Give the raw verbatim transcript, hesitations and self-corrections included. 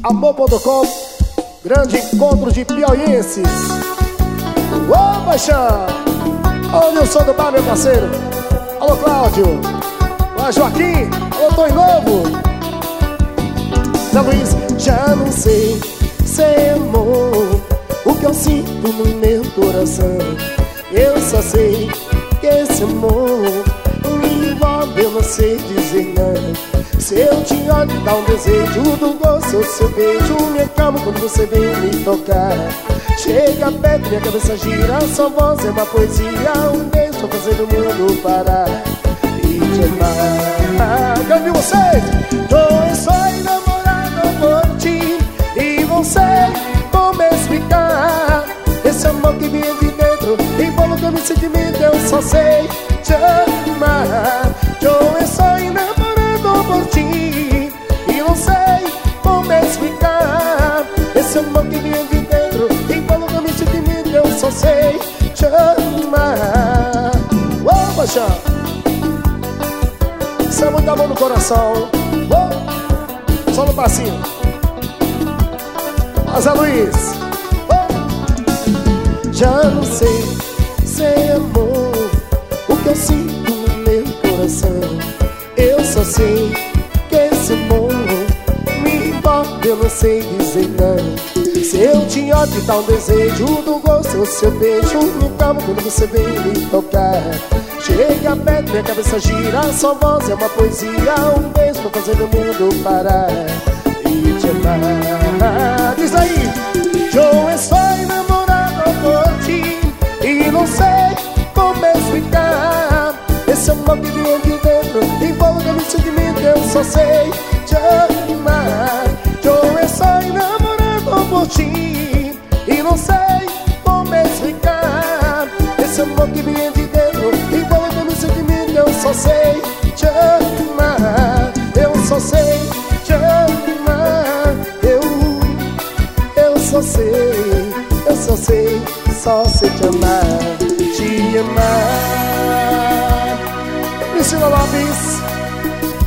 amor ponto com, grande encontro de piauienses. Ô, paixão! Ô, Nilson do bar, meu parceiro. Alô, Cláudio. Alô, Joaquim. Alô, Tô em Novo. Zé Luiz. Já não sei se é amor o que eu sinto no meu coração. Eu só sei que esse amor me envolve, eu não sei dizer não. Se eu te olho, dá um desejo do gosto, o seu beijo me acalma quando você vem me tocar. Chega perto, minha cabeça gira, sua voz é uma poesia. Um beijo pra fazer o mundo parar e te amar. Quero ouvir vocês. Tô só enamorado por ti e não sei como explicar esse amor que vem de dentro, envolve meu sentimento, eu só sei te amar. Tô só enamorado por ti e não sei como explicar esse amor que vem de dentro, envolve meu sentimento, eu só sei te amar. Ô, paixão, isso é muito amor no coração. Ô, só no passinho. Zé Luiz. Oh. Já não sei se é amor o que eu sinto no meu coração. Eu só sei que esse amor me envolve, eu não sei dizer não. Se eu te olho, dá um desejo do gosto, o seu beijo me calma quando você vem me tocar. Chega perto, minha cabeça gira, sua voz é uma poesia. Um beijo pra fazer o mundo parar e te amar. Diz aí. Eu estou enamorado por ti e não sei como explicar esse amor que vem de dentro, envolve meu sentimento, eu só sei te amar. Eu estou enamorado por ti e não sei como explicar esse amor que vem de dentro, envolve meu sentimento, eu só sei te amar. Eu só sei te amar. Eu só sei, eu só sei, só sei te amar, te amar. Priscila Lopes.